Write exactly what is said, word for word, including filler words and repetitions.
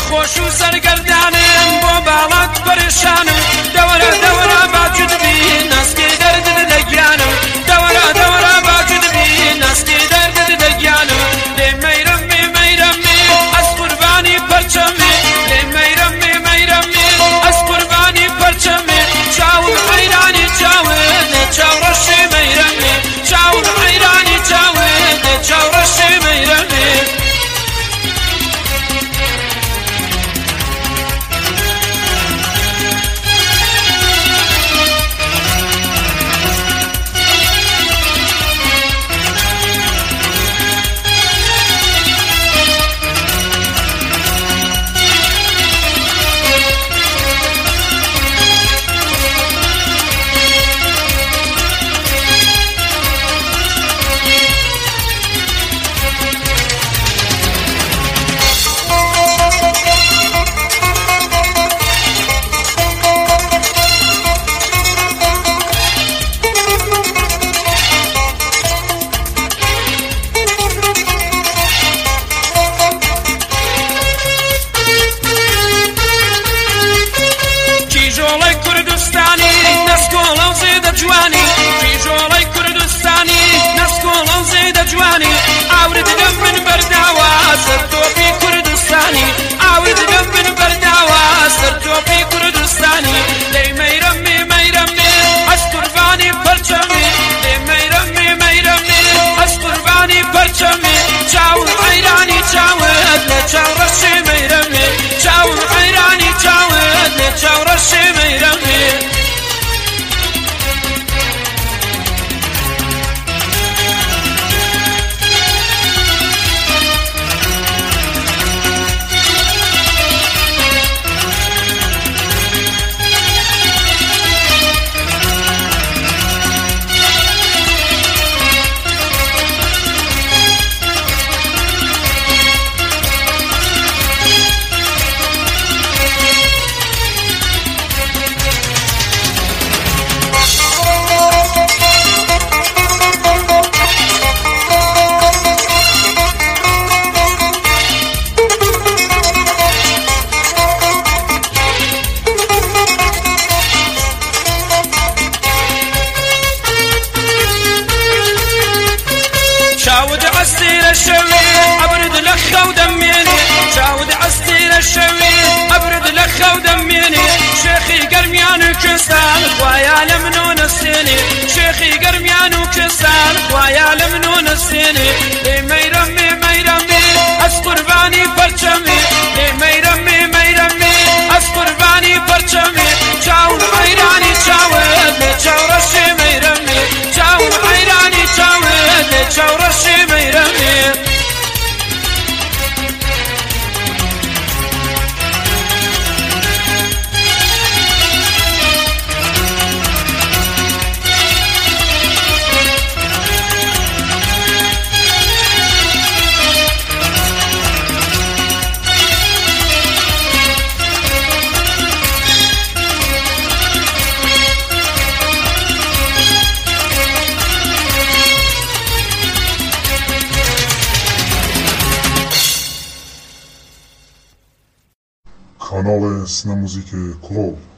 خۆش و سەرگەردانم بۆ باڵات پەرێشانم دەوەرە دەوەرە باجود بی ناسکی دەردت دەگیانم دەوەرە دەوەرە باجود بی ناسکی دەردت دەگیانم لێ مەیرەمێ مەیرەمێ ئەس قوربانی پەرچەمێ لێ مەیرەمێ مەیرەمێ ئەس قوربانی پەرچەمێ چاوم حەیرانی چاوت چاوڕەشێ مەیرەمێ چاوم حەیرانی چاوت چاوڕەشێ مەیرەمێ جوانی فیژۆڵەی کوردستانی نەسکۆڵە و زەیدە جوانی ئاورد لەم من بەرداوە سەر تۆپی کوردستانی ئاورد لەم من بەرداوە سەر تۆپی کوردستانی لێی مەیرەمێ مەیرەمێ ئەس قوربانی پەرچەمێ لێ مەیرەمێ مەیرەمێ ئەس قوربانی پەرچەمێ چاوم حەیرانی چاوت لە چاوڕەشێ مەیرەمێ چاوم حەیرانی چاوت لە چاوڕەشێ مەیرەمێ چاود عستير الشوي أبرد لخا ودميني چاود عستير الشوي أبرد لخا ودميني شيخي قرميان وكسان خوايا لمنون السيني شيخي قرميان وكسان خوايا لمنون السيني لي ميرمي ميرمي أس قرباني برچمي لي ميرمي ميرمي أس قرباني برچمي چاود حيراني چاود لي چاورشي ميرمي چاود حيراني چاود لي چاورشي ميرمي کانال سینموزیک کلوب